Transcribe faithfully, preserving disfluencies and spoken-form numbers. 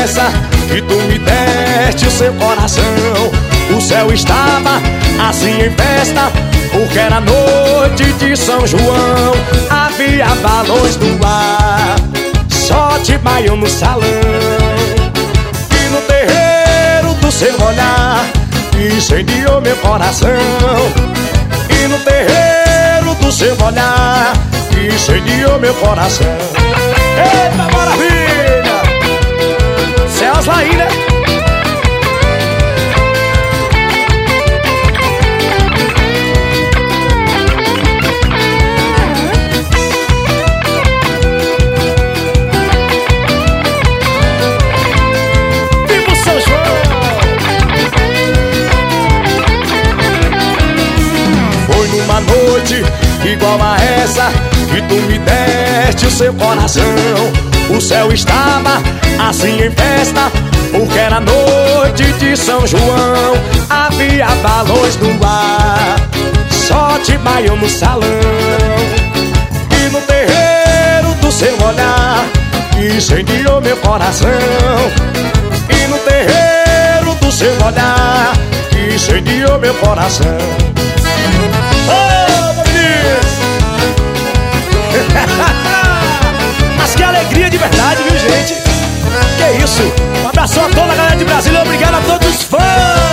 essa que tu me deste o seu coração? O céu estava assim em festa, porque era noite de São João. Havia balões no ar, só de baião no salão. E no terreiro do seu olhar incendiou meu coração. E no terreiro do seu olhar incendiou meu coração. Eita maravilha! Céus lá aí, né? Viva São João! Foi numa noite igual a essa que tu me deste o seu coração. O céu estava assim em festa, porque era noite de São João. Havia balões no ar, só de baião no salão. E no terreiro do seu olhar incendiou meu coração. E no terreiro do seu olhar incendiou meu coração. Mas que alegria de verdade, viu, gente? Que isso? Um abração a toda a galera de Brasília. Obrigado a todos os fãs.